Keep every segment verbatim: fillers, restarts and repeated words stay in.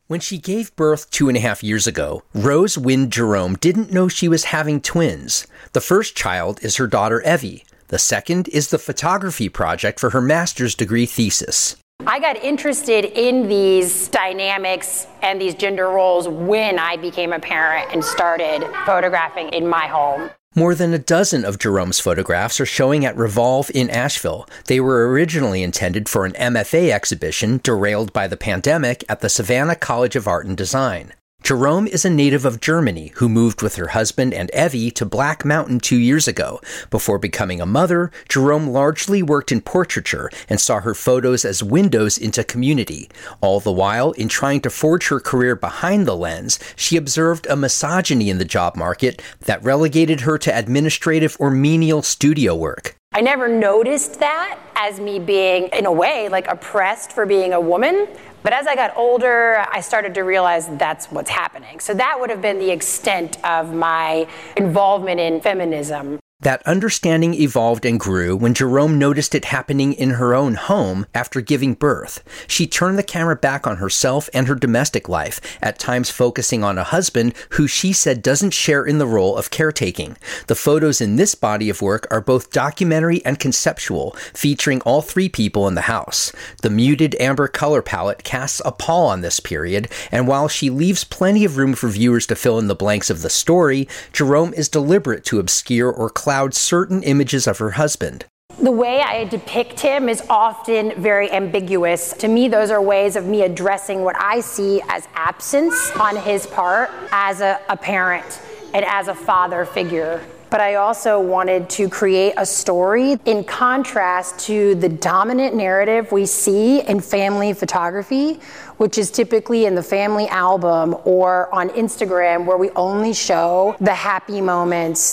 When she gave birth two and a half years ago, Rose Wind Jerome didn't know she was having twins. The first child is her daughter Evie. The second is the photography project for her master's degree thesis. I got interested in these dynamics and these gender roles when I became a parent and started photographing in my home. More than a dozen of Jerome's photographs are showing at Revolve in Asheville. They were originally intended for an M F A exhibition derailed by the pandemic at the Savannah College of Art and Design. Jerome is a native of Germany who moved with her husband and Evie to Black Mountain two years ago. Before becoming a mother, Jerome largely worked in portraiture and saw her photos as windows into community. All the while, in trying to forge her career behind the lens, she observed a misogyny in the job market that relegated her to administrative or menial studio work. I never noticed that as me being, in a way, like oppressed for being a woman. But as I got older, I started to realize that's what's happening. So that would have been the extent of my involvement in feminism. That understanding evolved and grew when Jerome noticed it happening in her own home after giving birth. She turned the camera back on herself and her domestic life, at times focusing on a husband who she said doesn't share in the role of caretaking. The photos in this body of work are both documentary and conceptual, featuring all three people in the house. The muted amber color palette casts a pall on this period, and while she leaves plenty of room for viewers to fill in the blanks of the story, Jerome is deliberate to obscure or cloud certain images of her husband. The way I depict him is often very ambiguous. To me, those are ways of me addressing what I see as absence on his part as a, a parent and as a father figure. But I also wanted to create a story in contrast to the dominant narrative we see in family photography, which is typically in the family album or on Instagram, where we only show the happy moments.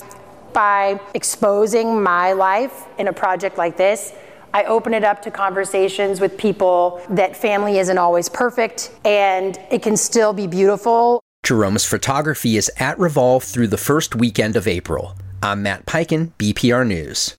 By exposing my life in a project like this, I open it up to conversations with people that family isn't always perfect and it can still be beautiful. Jerome's photography is at Revolve through the first weekend of April. I'm Matt Peiken, B P R News.